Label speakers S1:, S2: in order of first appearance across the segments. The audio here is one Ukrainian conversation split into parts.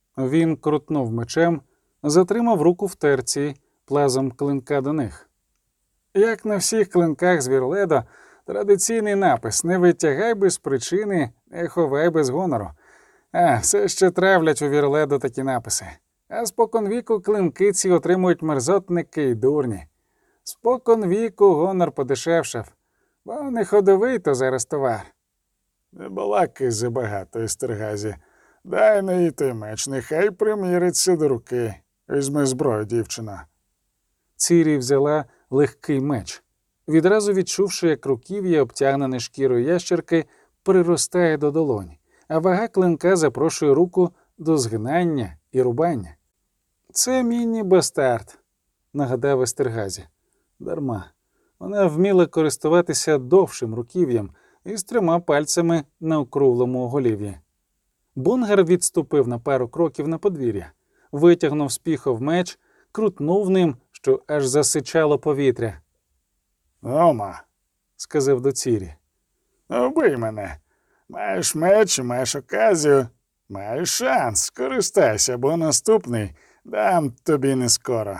S1: Він крутнув мечем, затримав руку в терці, плазом клинка до них. Як на всіх клинках з Вірледо, традиційний напис «Не витягай без причини, не ховай без гонору». Все ще травлять у Вірледо такі написи. А споконвіку клинки ці отримують мерзотники й дурні. Споконвіку гонор подешевшав, бо не ходовий то зараз товар.
S2: Не балакай забагато, Естергазі. Дай на їй той меч, нехай приміриться до руки. Візьми зброю, дівчина.
S1: Цірі взяла легкий меч, відразу відчувши, як руків'я, обтягнене шкірою ящерки, приростає до долоні, а вага клинка запрошує руку до згинання і рубання. «Це міні-бастард», – нагадав Естергазі. Дарма. Вона вміла користуватися довшим руків'ям із 3 пальцями на округлому оголів'ї. Бунгар відступив на пару кроків на подвір'я, витягнув з піхов меч, крутнув ним, що аж засичало повітря.
S2: «Ома»,
S1: – сказав до Цірі.
S2: «Вбий мене. Маєш меч, маєш оказію, маєш шанс. Скористайся, бо наступний дам тобі не скоро».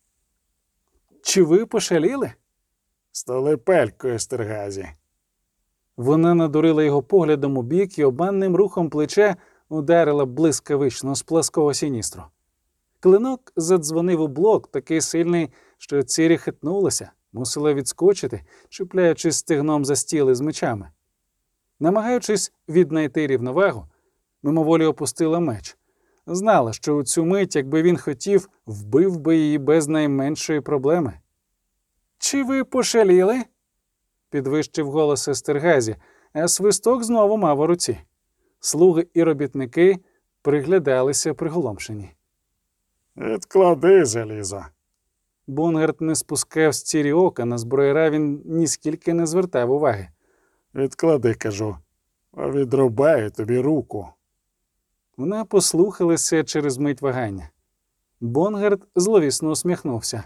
S1: «Чи ви пошаліли?»
S2: «Столи пельку, Естергазі».
S1: Вона надурила його поглядом у бік і обманним рухом плеча ударила блискавично з плаского сіністру. Клинок задзвонив у блок, такий сильний, що Цірі хитнулася, мусила відскочити, чіпляючись стегном за стіли з мечами. Намагаючись віднайти рівновагу, мимоволі опустила меч. Знала, що у цю мить, якби він хотів, вбив би її без найменшої проблеми. «Чи ви пошаліли?» – підвищив голос Естергазі, а свисток знову мав у руці. Слуги і робітники приглядалися приголомшені.
S2: «Відклади, залізо».
S1: Бунгарт не спускав з Цірі ока, на зброєра він ніскільки не звертав уваги.
S2: «Відклади, кажу, а відрубаю тобі руку».
S1: Вона послухалася через мить вагання. Бонгард зловісно усміхнувся.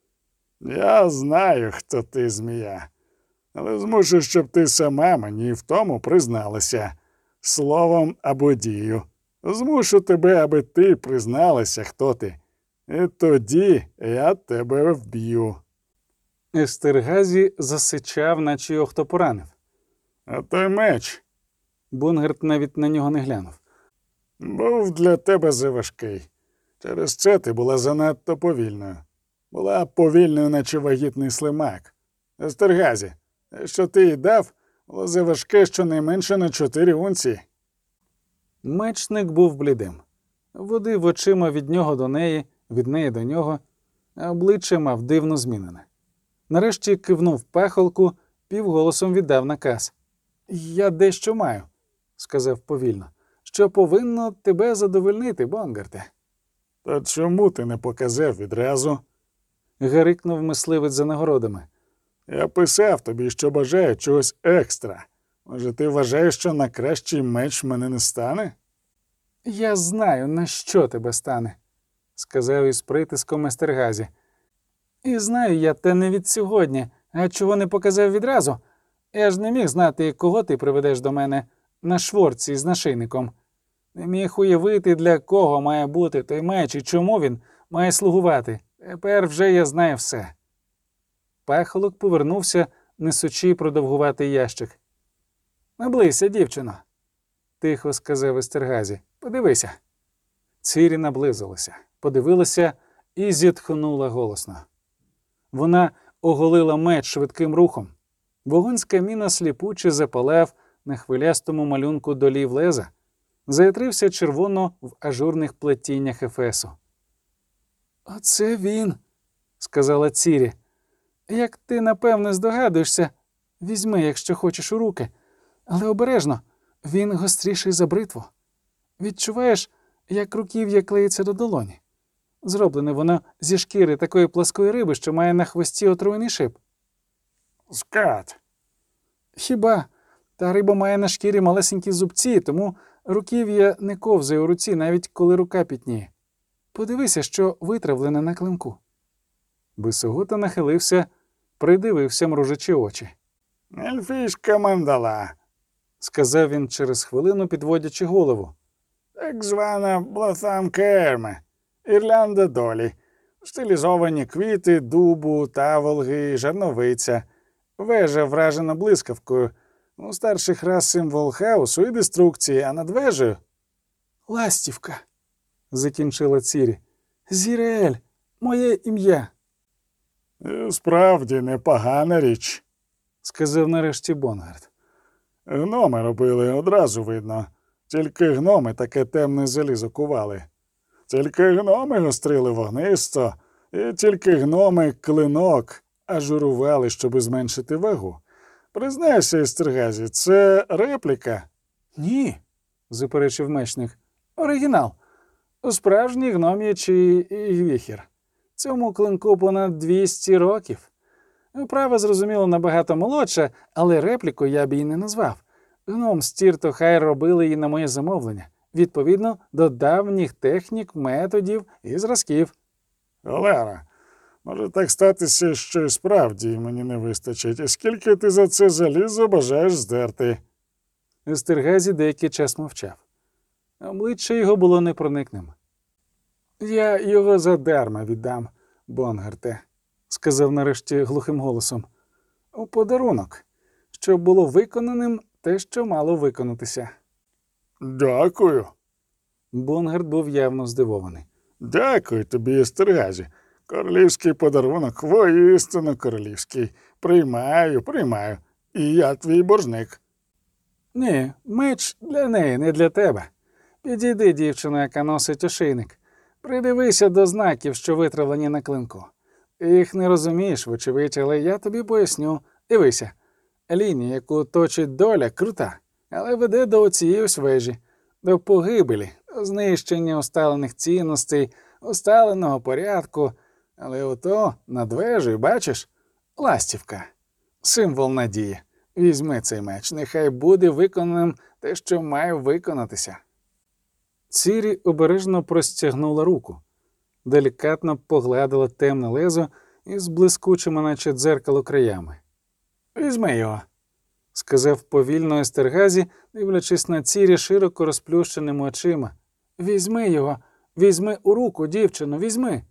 S2: «Я знаю, хто ти, змія, але змушу, щоб ти сама мені в тому призналася. Словом або дією. Змушу тебе, аби ти призналася, хто ти. І тоді я тебе вб'ю».
S1: Естергазі засичав, наче його хто поранив.
S2: «А той меч
S1: Бонгард навіть на нього не глянув.
S2: був для тебе заважкий. Через це ти була занадто повільною. Була повільною, наче вагітний слимак. Естергазі, що ти їй дав, було заважке щонайменше на 4 унції».
S1: Мечник був блідим. Водив очима від нього до неї, від неї до нього, а обличчя мав дивно змінене. Нарешті кивнув пахолку, півголосом віддав наказ. «Я дещо маю», – сказав повільно, – «що повинно тебе задовольнити, Бонгарте».
S2: «Та чому ти не показав відразу?»
S1: – гарикнув мисливець за нагородами.
S2: «Я писав тобі, що бажаю чогось екстра. Може, ти вважаєш, що на кращий меч мене не стане?»
S1: «Я знаю, на що тебе стане», – сказав із притиском Естергазі. «І знаю я те не від сьогодні, а чого не показав відразу. Я ж не міг знати, кого ти приведеш до мене на шворці з нашийником. Не міг уявити, для кого має бути той меч і чому він має слугувати. Тепер вже я знаю все». Пахолок повернувся, несучи продовгуватий ящик. «Наблизься, дівчино», – тихо сказав Естергазі. «Подивися». Цірі наблизилася, подивилася і зітхнула голосно. Вона оголила меч швидким рухом. Вогонь з каміна сліпуче запалав на хвилястому малюнку долів леза, заятрився червоно в ажурних плетіннях ефесу. «Оце він», – сказала Цірі. «Як ти, напевне, здогадуєшся, візьми, якщо хочеш, у руки. Але обережно, він гостріший за бритву. Відчуваєш, як руків'я клеїться до долоні? Зроблене воно зі шкіри такої пласкої риби, що має на хвості отруйний шип».
S2: «Скат».
S1: «Хіба? Та риба має на шкірі малесенькі зубці, тому руків'я не ковзає у руці, навіть коли рука пітніє. Подивися, що витравлене на клинку». Бисогута нахилився, придивився, мружачи очі.
S2: «Ельфійська мандала»,
S1: – сказав він через хвилину, підводячи голову.
S2: Так звана Блоtham Керме, Ірлянда долі, стилізовані квіти, дубу, таволги, жарновиця, вежа вражена блискавкою, у старших рас символ хаосу і деструкції, а над вежею —
S1: Ластівка, закінчила Цірі. Зірель, моє ім'я,
S2: Справді непогана річ.
S1: сказав нарешті Бонгард.
S2: Гноми робили, одразу видно. Тільки гноми таке темне залізо кували. Тільки гноми гострили вогнисто, і тільки гноми клинок ажурували, щоби зменшити вагу. Признайся, Естергазі, це репліка.
S1: Ні, заперечив мечник. Оригінал. Справжній гном'ячий гвіхір. Цьому клинку понад 200 років. Права, зрозуміло, набагато молодша, але репліку я б її не назвав. Гном з Тірто хай робили її на моє замовлення, відповідно до давніх технік, методів і зразків.
S2: Олера, може так статися, що й справді мені не вистачить. І скільки ти за це залізо бажаєш здерти?
S1: Естергазі деякий час мовчав. Обличчя його було непроникним. «Я його задарма віддам, Бонгарте», – сказав нарешті глухим голосом. «У подарунок, щоб було виконаним те, що мало виконатися».
S2: Дякую.
S1: Бонгард був явно здивований.
S2: Дякую тобі, Естергазі. Королівський подарунок, воістину королівський. Приймаю. І я твій боржник.
S1: «Ні, меч для неї, не для тебе. Підійди, дівчино, яка носить ошейник. Придивися до знаків, що витравлені на клинку. Ти їх не розумієш, вочевидь, але я тобі поясню. Дивися, лінія, яку точить доля, крута, але веде до оцієї ось вежі, до погибелі, до знищення усталених цінностей, усталеного порядку. Але ото над вежею, бачиш, ластівка, символ надії. Візьми цей меч, нехай буде виконаним те, що має виконатися». Цірі обережно простягнула руку, делікатно погладила темне лезо із блискучими, наче дзеркало, краями. «Візьми його», – сказав повільно Естергазі, дивлячись на Цірі широко розплющеними очима. «Візьми його, візьми у руку, дівчину, візьми».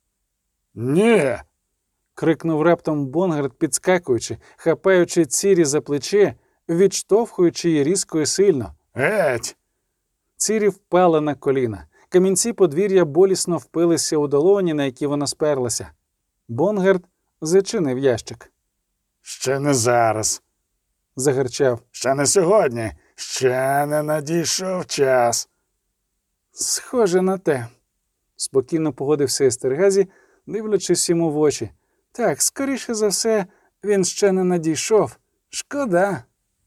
S2: Ні.
S1: Крикнув раптом Бонгард, підскакуючи, хапаючи Цірі за плече, відштовхуючи її різко і сильно.
S2: Геть.
S1: Цірі впала на коліна. Камінці подвір'я болісно впилися у долоні, на які вона сперлася. Бонгард зачинив ящик.
S2: Ще не зараз.
S1: Загарчав.
S2: Ще не сьогодні. Ще не надійшов час.
S1: «Схоже на те», – спокійно погодився Естергазі, дивлячись йому в очі. «Так, скоріше за все, він ще не надійшов. Шкода».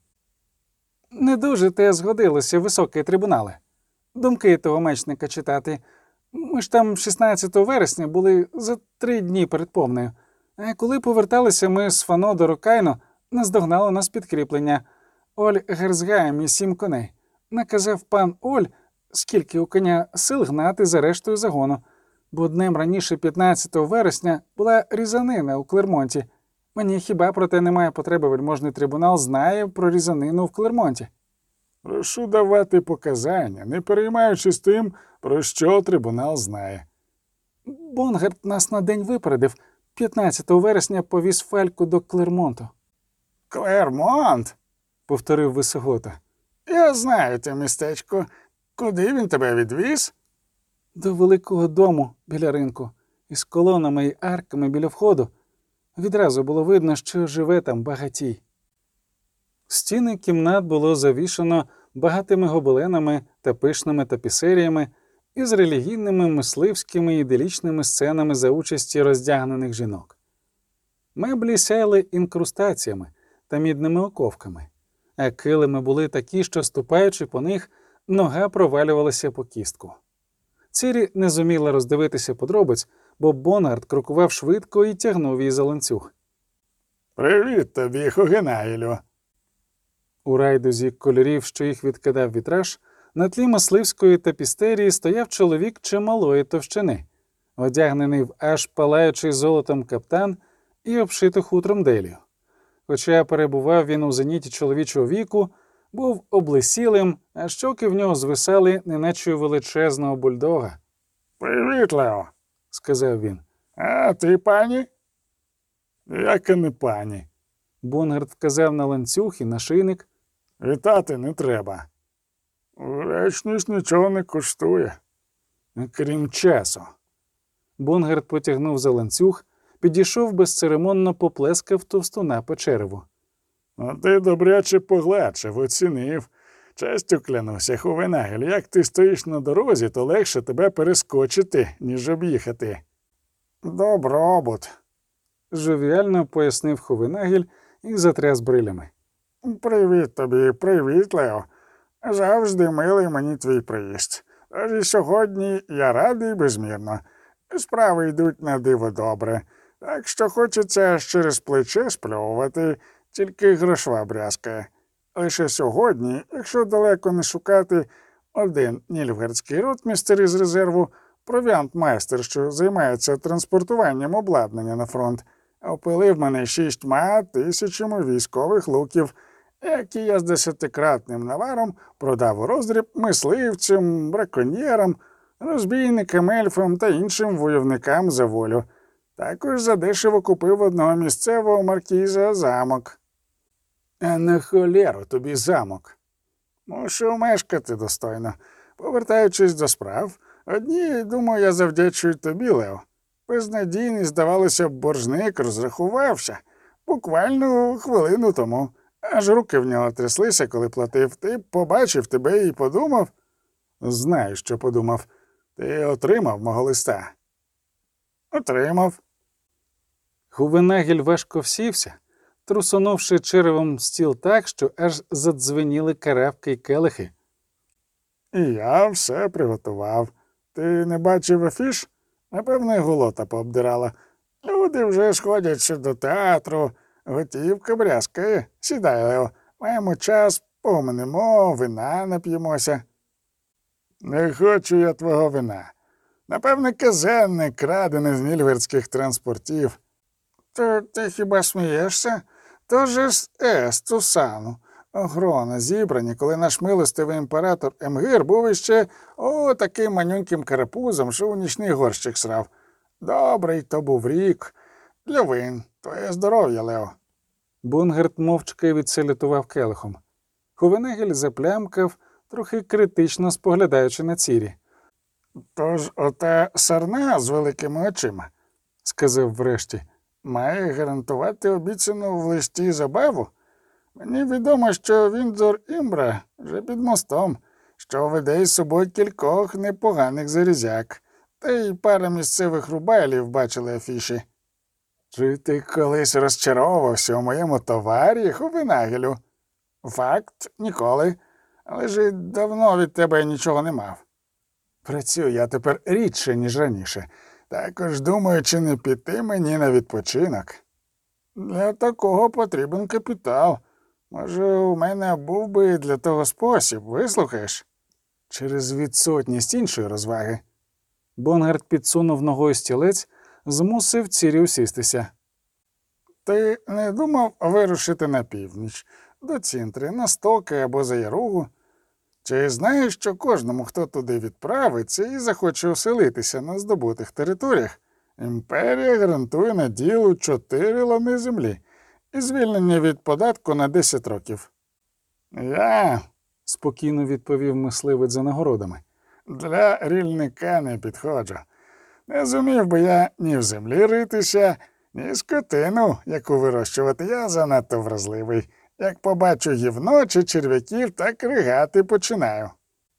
S1: «Не дуже те згодилося, високий трибунале. Думки того мечника читати. Ми ж там 16 вересня були за 3 дні перед повнею. А коли поверталися ми з Фано до Рокайно, наздогнало нас підкріплення. Оль Герзгаєм і 7 коней. Наказав пан Оль, скільки у коня сил гнати за рештою загону. Бо днем раніше 15 вересня була різанина у Клермонті. Мені хіба про те немає потреби, вельможний трибунал знає про різанину в Клермонті».
S2: Прошу давати показання, не переймаючись тим, про що трибунал знає.
S1: «Бонгард нас на день випередив. 15 вересня повіз Фальку до Клермонту».
S2: Клермонт?
S1: – повторив Висогота.
S2: Я знаю те містечко. Куди він тебе відвіз?
S1: «До великого дому біля ринку, із колонами і арками біля входу. Відразу було видно, що живе там багатій». Стіни кімнат було завішано багатими гобеленами та пишними тапісеріями із релігійними, мисливськими і іделічними сценами за участі роздягнених жінок. Меблі сяяли інкрустаціями та мідними оковками, а килими були такі, що, ступаючи по них, нога провалювалася по кістку. Цірі не зуміла роздивитися подробиць, бо Бонгард крокував швидко і тягнув її за ланцюг.
S2: Привіт тобі, Хугенаїлю.
S1: У райдузі кольорів, що їх відкидав вітраж, на тлі мисливської тапістерії стояв чоловік чималої товщини, одягнений в аж палаючий золотом каптан і обшиту хутром делію. Хоча перебував він у зеніті чоловічого віку, був облисілим, а щоки в нього звисали, неначе у величезного бульдога.
S2: «Привіт, Лео»,
S1: — сказав він.
S2: «А ти пані?» «Яка не пані.
S1: Бонгард вказав на ланцюг і нашийник.
S2: Вітати не треба. Вречність нічого не коштує, крім часу».
S1: Бонгард потягнув за ланцюг, підійшов безцеремонно, поплескав товстуна по череву.
S2: «А ти добряче погладшив, оцінив. Честю клянуся, Хувенагель, як ти стоїш на дорозі, то легше тебе перескочити, ніж об'їхати». «Добробут»,
S1: — жовіально пояснив Хувенагель і затряс брилями.
S2: «Привіт тобі, привіт, Лео. Завжди милий мені твій приїзд. Тож і сьогодні я радий безмірно. Справи йдуть на диво добре. Так що хочеться аж через плече спльовувати, тільки грошва брязкає. Лише сьогодні, якщо далеко не шукати, один нільфгардський ротмістер із резерву, провіант-майстер, що займається транспортуванням обладнання на фронт, опилив мене 6 тисячами військових луків, які я з 10-кратним наваром продав у роздріб мисливцям, браконьєрам, розбійникам, ельфам та іншим войовникам за волю. Також задешево купив одного місцевого маркіза замок».
S1: «А на холєру тобі замок?»
S2: «Мушу мешкати достойно. Повертаючись до справ, одні, думаю, я завдячую тобі, Лео. Безнадійний, здавалося б, боржник розрахувався. Буквально хвилину тому. Аж руки в нього тряслися, коли платив. Ти побачив тебе і подумав?»
S1: «Знаю, що подумав.
S2: «Ти отримав мого листа?» «Отримав».
S1: Хувенагель важко всівся, трусонувши черевом стіл так, що аж задзвеніли каравки й келихи.
S2: «І я все приготував. Ти не бачив афіш? Напевне, голота пообдирала. Люди вже сходять ще до театру. Готівка брязкає. Сідай, Лео. Маємо час, поминемо, вина нап'ємося». «Не хочу я твого вина. Напевне, казенне, крадене з нільфгардських транспортів». «То ти хіба смієшся? То же з Тусану. Огрона зібрані, коли наш милостивий імператор Емгир був іще таким манюньким карапузом, що у нічний горщик срав. Добрий то був рік. Льовин, твоє здоров'я, Лео».
S1: Бонгард мовчки відсалютував келихом. Хувенагель заплямкав, трохи критично споглядаючи на Цірі.
S2: «Тож ота сарна з великими очима»,
S1: — сказав врешті,
S2: — «має гарантувати обіцяну в листі забаву? Мені відомо, що Віндзор Імбра вже під мостом, що веде із собою кількох непоганих зарізяк, та й пара місцевих рубайлів бачили афіші. Чи ти колись розчаровувався у моєму товарі, Хувенагелю?» «Факт, ніколи. Але ж і давно від тебе нічого не мав. Працюю я тепер рідше, ніж раніше. Також думаю, чи не піти мені на відпочинок. Для такого потрібен капітал. Може, у мене був би для того спосіб, вислухаєш?»
S1: через відсутність іншої розваги. Бонгард підсунув ногою стілець, змусив Цірі усістися.
S2: «Ти не думав вирушити на північ, до Цінтри, на Стоки або за Яругу? Чи знаєш, що кожному, хто туди відправиться і захоче оселитися на здобутих територіях, імперія гарантує на ділу 4 лани землі і звільнення від податку на 10 років?» «Я»,
S1: — спокійно відповів мисливець за нагородами,
S2: — «для рільника не підходжу. Не зумів би я ні в землі ритися, ні скотину, яку вирощувати. Я занадто вразливий. Як побачу гівно чи черв'яків, так ригати починаю».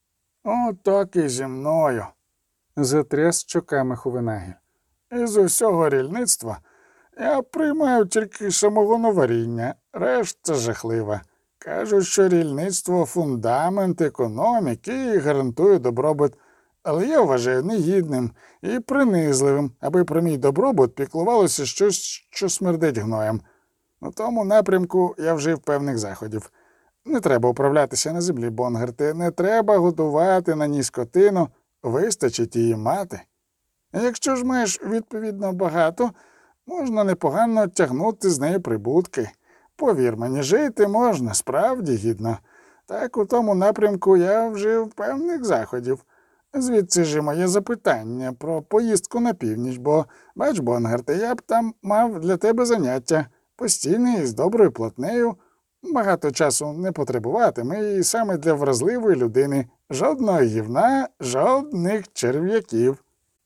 S2: «Отак і зі мною»,
S1: — затряс щоками Хувенагель.
S2: «Із усього рільництва я приймаю тільки самогоноваріння, решта жахлива. Кажуть, що рільництво – фундамент економіки і гарантує добробут. Але я вважаю негідним і принизливим, аби про мій добробут піклувалося щось, що смердить гноєм. У тому напрямку я вжив певних заходів. Не треба управлятися на землі, Бонгарте, не треба годувати на ній скотину, вистачить її мати. Якщо ж маєш відповідно багато, можна непогано тягнути з неї прибутки. Повір мені, жити можна, справді гідно. Так у тому напрямку я вжив певних заходів. Звідси ж і моє запитання про поїздку на північ, бо, бач, Бонгарте, я б там мав для тебе заняття, постійне і з доброю платнею, багато часу не потребуватиме, і саме для вразливої людини жодного гівна, жодних черв'яків.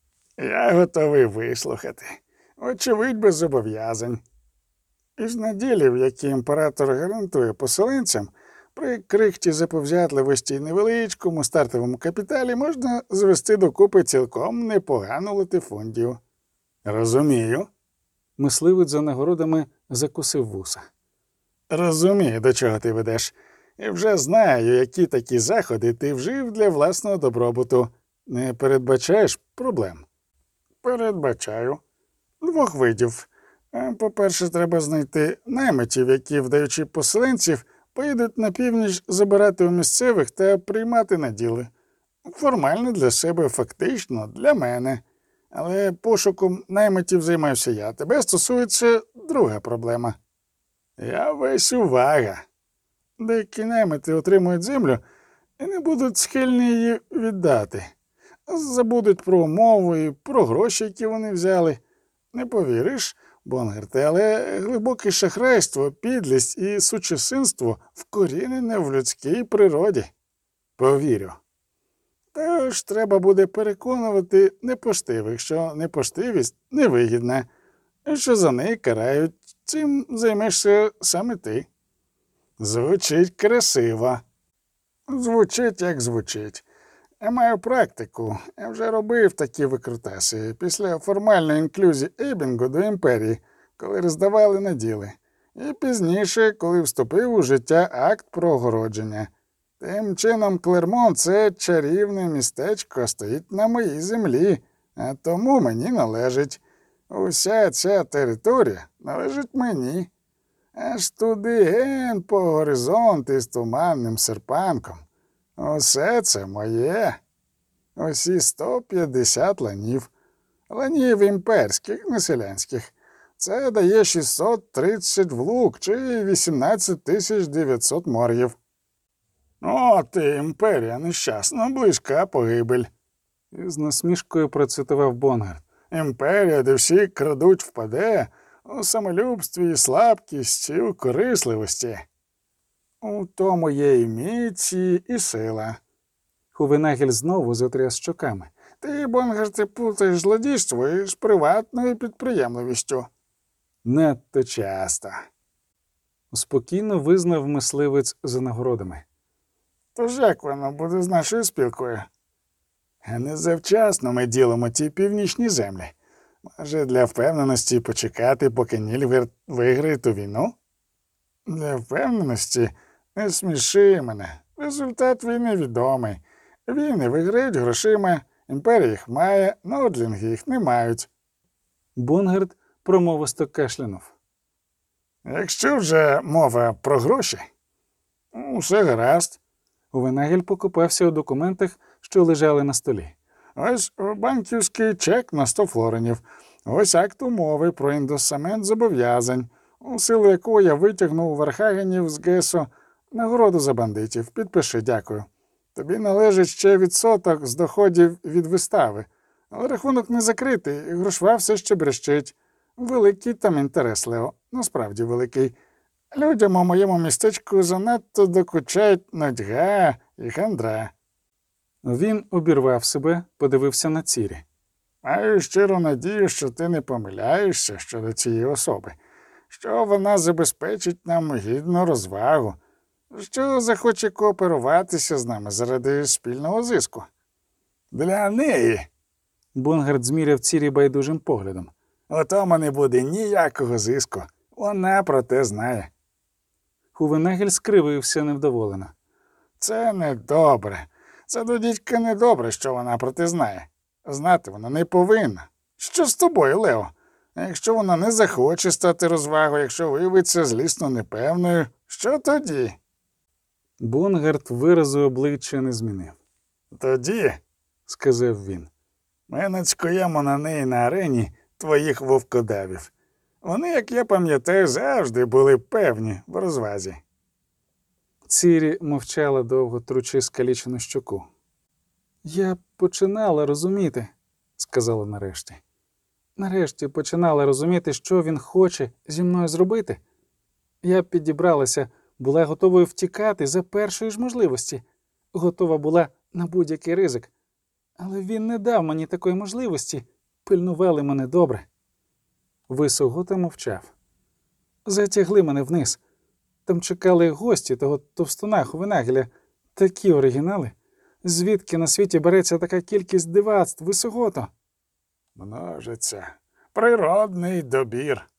S2: Я готовий вислухати, очевидь без зобов'язань. Із наділів, які імператор гарантує поселенцям, при крихті заповзятливості і невеличкому стартовому капіталі можна звести докупи цілком непогану латифундію. Розумію.
S1: Мисливець за нагородами закусив вуса.
S2: Розумію, до чого ти ведеш. І вже знаю, які такі заходи ти вжив для власного добробуту. Не передбачаєш проблем? Передбачаю. Двох видів. По-перше, треба знайти наймитів, які, вдаючи поселенців, поїдуть на північ забирати у місцевих та приймати наділи. Формально для себе, фактично для мене. Але пошуком наймитів займаюся я. Тебе стосується друга проблема. Я весь увага. Деякі наймити отримують землю і не будуть схильні її віддати. Забудуть про умови і про гроші, які вони взяли. Не повіриш, Бонгарте, але глибоке шахрайство, підлість і сучасинство вкорінене в людській природі. Повірю. Тож треба буде переконувати непоштивих, що непоштивість невигідна, і що за неї карають. Цим займешся саме ти. Звучить красиво. Звучить, як звучить. Я маю практику. Я вже робив такі викрутаси після формальної інклюзії Ейбінгу до імперії, коли роздавали наділи. І пізніше, коли вступив у життя акт про огородження. Тим чином, Клермон – це чарівне містечко, стоїть на моїй землі, а тому мені належить. Уся ця територія належить мені. Аж туди ген по горизонт із туманним серпанком. Усе це моє. Усі 150 ланів. Ланів імперських, не селянських. Це дає 630 влук чи 18 900 моргів. О, ти, імперія нещасна, близька погибель.
S1: І з насмішкою процитував Бонгард.
S2: Імперія, де всі крадуть, впаде у самолюбстві і слабкісті, у корисливості. У тому є і міці, і сила.
S1: Хувенагель знову затряс щоками.
S2: Ти, Бонгарте, плутаєш злодійство із приватною підприємливістю.
S1: Надто часто. Спокійно визнав мисливець за нагородами.
S2: Тож як воно буде з нашою спілкою? А не завчасно ми ділимо ті північні землі. Може, для впевненості почекати, поки Нільфгард виграє ту війну? Для впевненості? Не сміши мене. Результат війни відомий. Війни виграють грошима, імперія їх має, нодлінги їх не мають.
S1: Бонгард промовисто кашлянув.
S2: Якщо вже мова про гроші, усе гаразд.
S1: Хувенагель покопався у документах, що лежали на столі.
S2: Ось банківський чек на 100 флоренів. Ось акт умови про індосамент зобов'язань, у силу якого я витягнув у Вархагенів з Гесо нагороду за бандитів. Підпиши, дякую. Тобі належить ще відсоток з доходів від вистави. Але рахунок не закритий, і грошва все ще брещить. Великий там інтерес, Лео, насправді великий. Людям у моєму містечку занадто докучають нудьга і хандра.
S1: Він обірвав себе, подивився на Цірі.
S2: Маю щиру надію, що ти не помиляєшся щодо цієї особи, що вона забезпечить нам гідну розвагу, що захоче кооперуватися з нами заради спільного зиску. Для неї.
S1: Бонгард зміряв Цірі байдужим поглядом.
S2: У тому не буде ніякого зиску. Вона про те знає.
S1: Хувенагель скривився невдоволено.
S2: Це недобре. Це до дідька недобре, що вона про те знає. Знати вона не повинна. Що з тобою, Лео? А якщо вона не захоче стати розвагою, якщо виявиться злісно непевною, що тоді?
S1: Бонгард виразу обличчя не змінив.
S2: Тоді,
S1: сказав він,
S2: ми нацькуємо на неї на арені твоїх вовкодавів. Вони, як я пам'ятаю, завжди були певні в розвазі.
S1: Цірі мовчала довго, тручи скалічену щоку. Я починала розуміти, сказала нарешті. Нарешті починала розуміти, що він хоче зі мною зробити. Я підібралася, була готовою втікати за першої ж можливості. Готова була на будь-який ризик. Але він не дав мені такої можливості. Пильнували мене добре. Висогота мовчав. Затягли мене вниз. Там чекали гості того товстуна Хувенагеля. Такі оригінали. Звідки на світі береться така кількість дивацтв, Висогото?
S2: Множиться. Природний добір.